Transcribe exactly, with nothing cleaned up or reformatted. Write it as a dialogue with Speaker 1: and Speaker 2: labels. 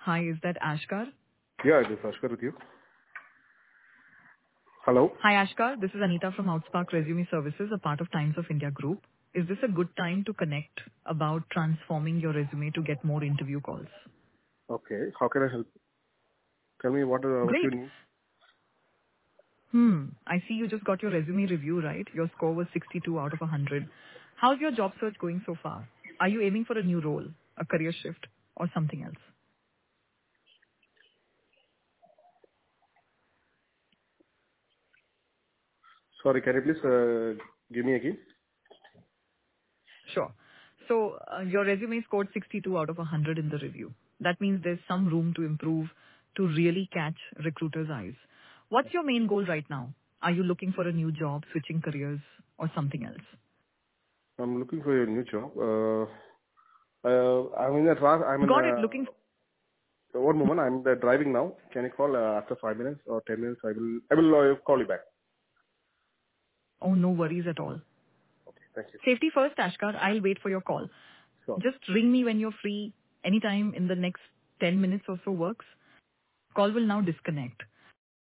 Speaker 1: Hi, is that Ashkar?
Speaker 2: Yeah, it is Ashkar with you. Hello.
Speaker 1: Hi, Ashkar. This is Anita from Outspark Resume Services, a part of Times of India Group. Is this a good time to connect about transforming your resume to get more interview calls?
Speaker 2: Okay. How can I help? Tell me what uh, what you
Speaker 1: Great.
Speaker 2: need.
Speaker 1: Hmm. I see you just got your resume review, right? Your score was sixty-two out of one hundred. How's your job search going so far? Are you aiming for a new role, a career shift, or something else?
Speaker 2: Sorry, can you please uh, give me again?
Speaker 1: Sure. So uh, your resume scored sixty-two out of one hundred in the review. That means there's some room to improve to really catch recruiters' eyes. What's your main goal right now? Are you looking for a new job, switching careers, or something else?
Speaker 2: I'm looking for a new job. Uh, uh, I'm in a tra- I'm in
Speaker 1: Got it. Looking.
Speaker 2: a one moment. I'm uh, driving now. Can you call uh, after five minutes or ten minutes? I will I will uh, call you back.
Speaker 1: Oh, no worries at all.
Speaker 2: Okay. Thank you.
Speaker 1: Safety first, Ashkar. I'll wait for your call.
Speaker 2: Sure.
Speaker 1: Just ring me when you're free. Anytime in the next ten minutes or so works. Call will now disconnect.